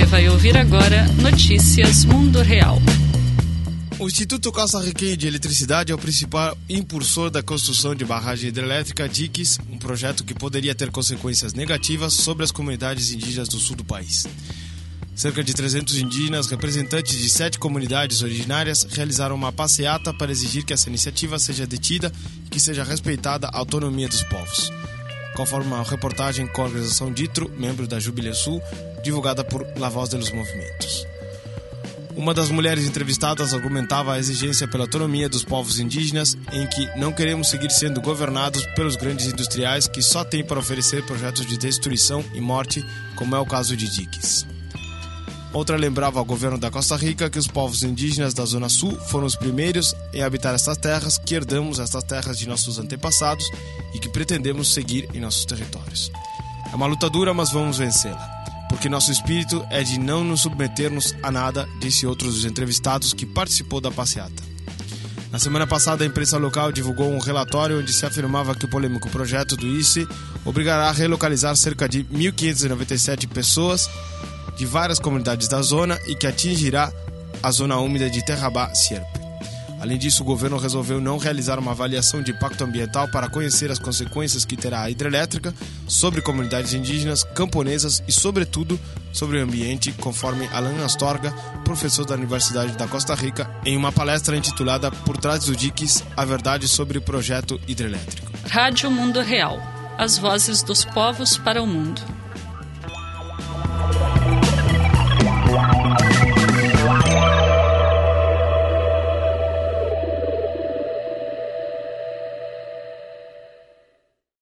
vai ouvir agora Notícias Mundo Real. O Instituto Costarricense de Eletricidade é o principal impulsor da construção de barragem hidrelétrica diques, um projeto que poderia ter consequências negativas sobre as comunidades indígenas do sul do país. Cerca de 300 indígenas, representantes de 7 comunidades originárias, realizaram uma passeata para exigir que essa iniciativa seja detida e que seja respeitada a autonomia dos povos. Conforme uma reportagem com a organização Ditro, membro da Jubileu Sul, divulgada por La Voz de los Movimentos. Uma das mulheres entrevistadas argumentava a exigência pela autonomia dos povos indígenas, em que não queremos seguir sendo governados pelos grandes industriais que só têm para oferecer projetos de destruição e morte, como é o caso de diques. Outra lembrava ao governo da Costa Rica que os povos indígenas da Zona Sul foram os primeiros em habitar estas terras, que herdamos estas terras de nossos antepassados e que pretendemos seguir em nossos territórios. É uma luta dura, mas vamos vencê-la, porque nosso espírito é de não nos submetermos a nada, disse outro dos entrevistados que participou da passeata. Na semana passada, a imprensa local divulgou um relatório onde se afirmava que o polêmico projeto do ICE obrigará a relocalizar cerca de 1.597 pessoas de várias comunidades da zona e que atingirá a zona úmida de Terrabá-Sierpe. Além disso, o governo resolveu não realizar uma avaliação de impacto ambiental para conhecer as consequências que terá a hidrelétrica sobre comunidades indígenas, camponesas e, sobretudo, sobre o ambiente, conforme Alan Astorga, professor da Universidade da Costa Rica, em uma palestra intitulada Por Trás do Diques, a verdade sobre o projeto hidrelétrico. Rádio Mundo Real. As vozes dos povos para o mundo.